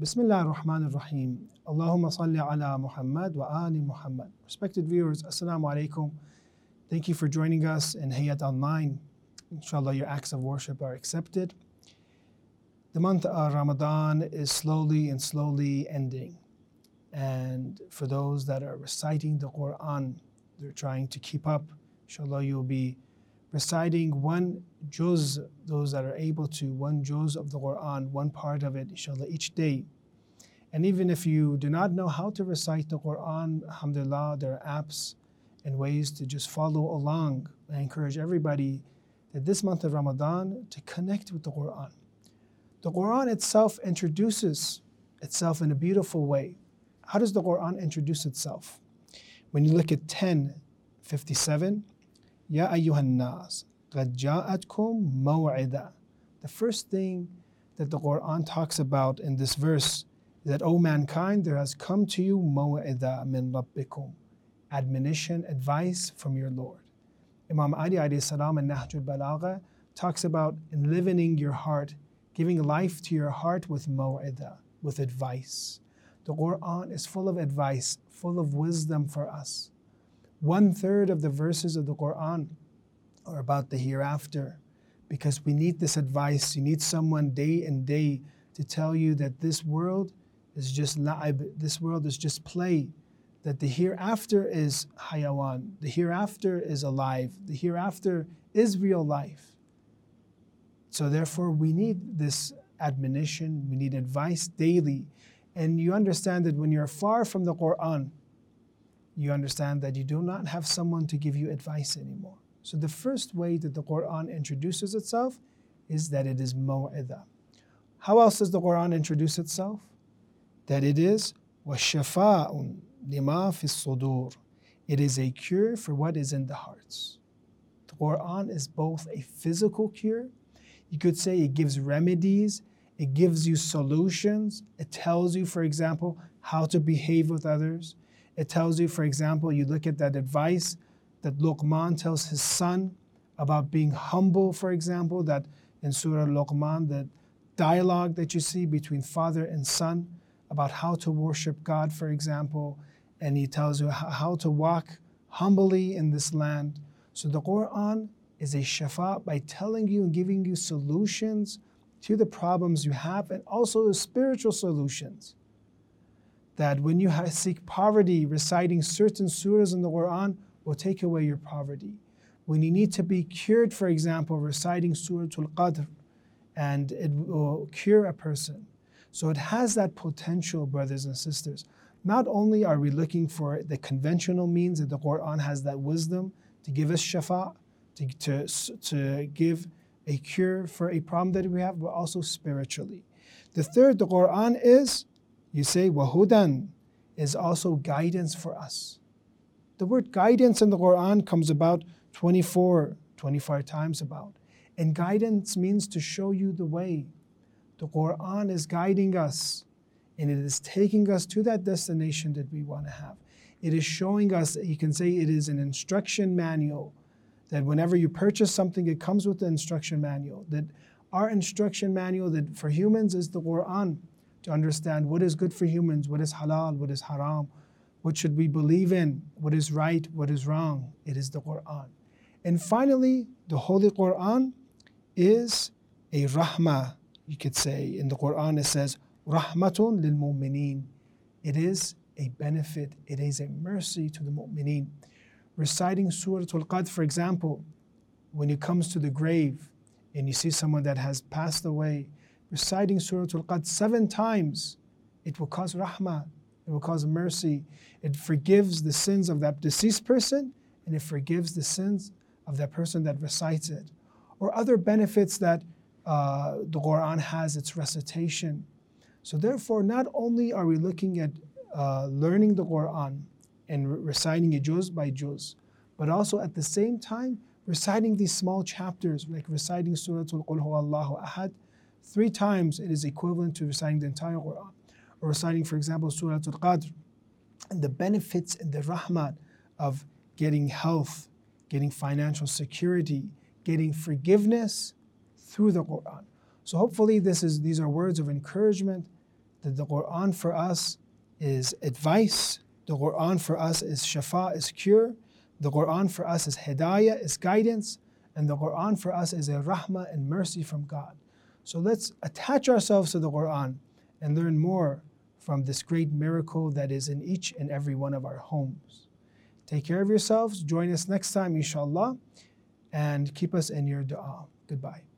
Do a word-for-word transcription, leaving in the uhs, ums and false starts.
Bismillah ar-Rahman ar-Rahim. Allahumma salli ala Muhammad wa ali Muhammad. Respected viewers, Assalamu alaikum. Thank you for joining us in Hayat Online. Inshallah, your acts of worship are accepted. The month of Ramadan is slowly and slowly ending. And for those that are reciting the Quran, they're trying to keep up. Inshallah, you'll be reciting one juz, those that are able to, one juz of the Quran, one part of it, inshallah, each day. And even if you do not know how to recite the Quran, alhamdulillah, there are apps and ways to just follow along. I encourage everybody that this month of Ramadan to connect with the Quran. The Quran itself introduces itself in a beautiful way. How does the Quran introduce itself? When you look at ten fifty-seven, Ya ayyuhan nas, qad ja'atkum maw'ida. The first thing that the Quran talks about in this verse is that, O mankind, there has come to you maw'ida min rabbikum, admonition, advice from your Lord. Imam Ali alayhi salam in Nahjul Balagha talks about enlivening your heart, giving life to your heart with maw'ida, with advice. The Quran is full of advice, full of wisdom for us. One third of the verses of the Quran are about the hereafter, because we need this advice. You need someone day and day to tell you that this world is just la'ib, this world is just play, that the hereafter is hayawan, the hereafter is alive, the hereafter is real life. So therefore we need this admonition, we need advice daily. And you understand that when you're far from the Quran, you understand that you do not have someone to give you advice anymore. So the first way that the Quran introduces itself is that it is maw'idah. How else does the Quran introduce itself? That it is وَشَفَاءٌ لِمَا فِي الصُّدُورِ. It is a cure for what is in the hearts. The Quran is both a physical cure. You could say it gives remedies, it gives you solutions. It tells you, for example, how to behave with others. It tells you, for example, you look at that advice that Luqman tells his son about being humble, for example, that in Surah Luqman, the dialogue that you see between father and son about how to worship God, for example, and he tells you how to walk humbly in this land. So the Quran is a shafa by telling you and giving you solutions to the problems you have, and also the spiritual solutions. That when you seek poverty, reciting certain surahs in the Quran will take away your poverty. When you need to be cured, for example, reciting Surah Al-Qadr, and it will cure a person. So it has that potential, brothers and sisters. Not only are we looking for the conventional means that the Quran has that wisdom to give us shafa, to, to, to give a cure for a problem that we have, but also spiritually. The third, the Quran is, you say, wahudan, is also guidance for us. The word guidance in the Quran comes about twenty-four, twenty-five times about. And guidance means to show you the way. The Quran is guiding us, and it is taking us to that destination that we want to have. It is showing us, you can say it is an instruction manual, that whenever you purchase something, it comes with the instruction manual. That our instruction manual that for humans is the Quran, to understand what is good for humans, what is halal, what is haram, what should we believe in, what is right, what is wrong. It is the Quran. And finally, the Holy Quran is a rahmah, you could say. In the Quran it says, rahmatun lil mu'mineen. It is a benefit, it is a mercy to the mu'mineen. Reciting Surah Al-Qadr, for example, when it comes to the grave and you see someone that has passed away, reciting Surah Al-Qadr seven times, it will cause rahmah, it will cause mercy. It forgives the sins of that deceased person, and it forgives the sins of that person that recites it. Or other benefits that uh, the Quran has, its recitation. So therefore, not only are we looking at uh, learning the Quran and re- reciting it juz by juz, but also at the same time, reciting these small chapters, like reciting Surah Al-Qul Huwallahu Ahad, three times it is equivalent to reciting the entire Quran. Or reciting, for example, Surah Al-Qadr, and the benefits and the rahmat of getting health, getting financial security, getting forgiveness through the Quran. So hopefully this is these are words of encouragement that the Quran for us is advice, the Quran for us is shafa, is cure, the Quran for us is hidayah, is guidance, and the Quran for us is a rahmah and mercy from God. So let's attach ourselves to the Quran and learn more from this great miracle that is in each and every one of our homes. Take care of yourselves. Join us next time, inshallah, and keep us in your dua. Goodbye.